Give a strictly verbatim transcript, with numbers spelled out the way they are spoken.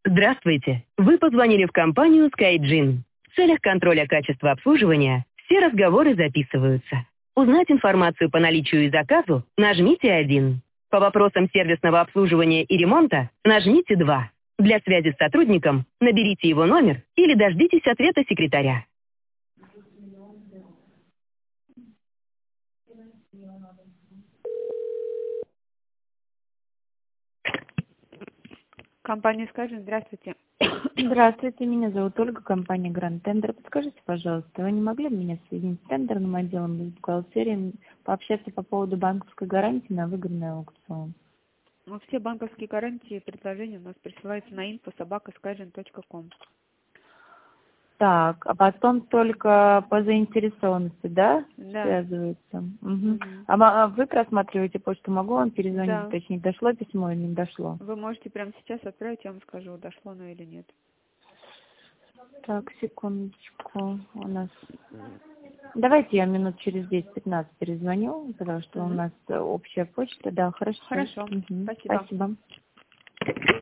Здравствуйте! Вы позвонили в компанию SkyGen. В целях контроля качества обслуживания все разговоры записываются. Узнать информацию по наличию и заказу нажмите один. По вопросам сервисного обслуживания и ремонта нажмите два. Для связи с сотрудником наберите его номер или дождитесь ответа секретаря. Компания «Скажем», здравствуйте. Здравствуйте, меня зовут Ольга, компания Гранд Тендер. Подскажите, пожалуйста, вы не могли бы меня соединить с тендерным отделом или бухгалтерией, пообщаться по поводу банковской гарантии на выгодный аукцион? Ну, все банковские гарантии и предложения у нас присылаются на инфо собака скайджен точка ком. Так, а потом только по заинтересованности, да, Да. связываются? Угу. Угу. А, ма- а вы просматриваете почту, могу вам перезвонить, Да. уточнить, дошло письмо или не дошло? Вы можете прямо сейчас отправить, я вам скажу, дошло оно или нет. Так, секундочку, у нас... Давайте я минут через десять-пятнадцать перезвоню, потому что Угу. у нас э, общая почта, да, хорошо. Хорошо, Угу. спасибо. Спасибо.